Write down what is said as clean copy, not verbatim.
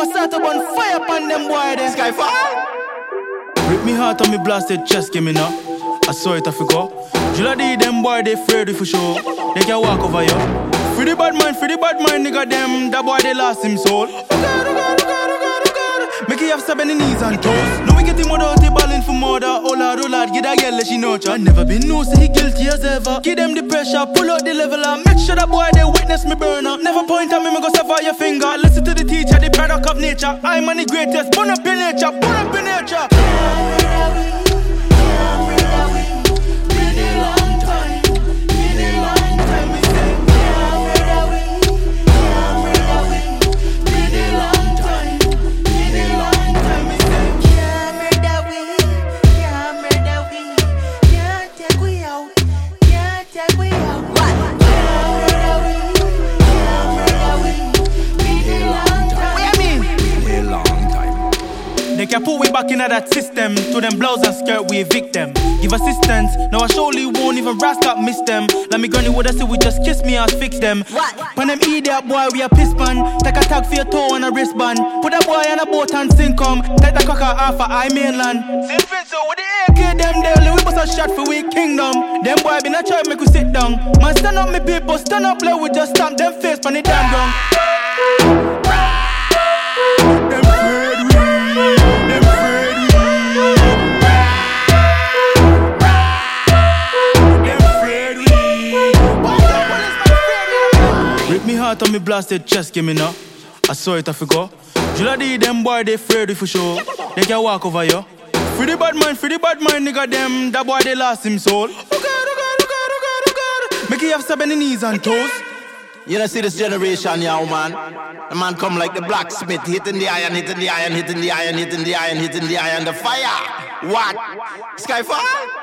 I'ma start up on fire upon them boy then. Skyfall. Rip me heart on me blasted chest, give me now. I saw it, I forgot. Jula D, them boy, they afraid for sure. They can walk over you. Free the bad mind, nigga, them. That boy, they lost him soul. Make you have 7 knees and toes. No, we get him out the ballin' for murder. Oh lord, get that girl, let she know ya. Never been no, say he guilty as ever. Give them the pressure, pull out the level up. Make sure that boy, they witness me burn up. Never point at me, go sever your finger. Listen to the teacher, the product of nature. I'm the greatest, burn up in nature, burn up in nature. They can put we back into that system. To them blouse and skirt, we evict them. Give assistance, now I surely won't even rascal miss them. Like me granny would have said, we just kiss me ass, fix them. When them idiot boy, we a piss man. Take a tag for your toe and a wristband. Put a boy on a boat and sink come. Let the cocker off of I mainland. Same friends, so with the AK, them daily, we bust a shot for we kingdom. Them boy been a try make we sit down. Man, stand up me people, stand up, let we just stamp them face on the damn ground. Them afraid we. Rip me heart on me blasted chest, give me now. I saw it, I forgot. Jula D, them boy, they afraid for sure. They can walk over you. Free the bad mind, nigga, them. That boy, they lost him soul. Oh God. Make you have 7 knees and toes. You know, see this generation, young man. The man come like the blacksmith, hitting the iron, hitting the iron, hitting the iron, hitting the iron, hitting the iron, the fire. What? Skyfall?